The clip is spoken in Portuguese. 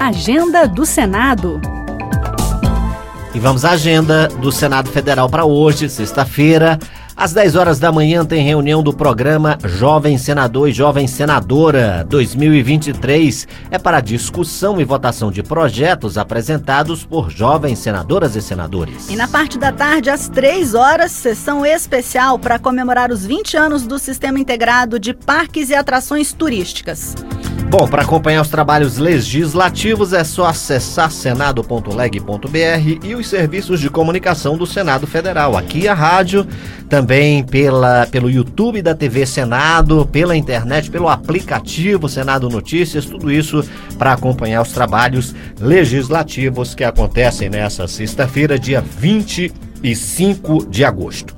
Agenda do Senado. E vamos à agenda do Senado Federal para hoje, sexta-feira. Às 10 horas da manhã tem reunião do programa Jovem Senador e Jovem Senadora 2023. É para discussão e votação de projetos apresentados por jovens senadoras e senadores. E na parte da tarde, às 3 horas, sessão especial para comemorar os 20 anos do Sistema Integrado de Parques e Atrações Turísticas. Bom, para acompanhar os trabalhos legislativos é só acessar senado.leg.br e os serviços de comunicação do Senado Federal. Aqui a rádio, também pelo YouTube da TV Senado, pela internet, pelo aplicativo Senado Notícias, tudo isso para acompanhar os trabalhos legislativos que acontecem nessa sexta-feira, dia 25 de agosto.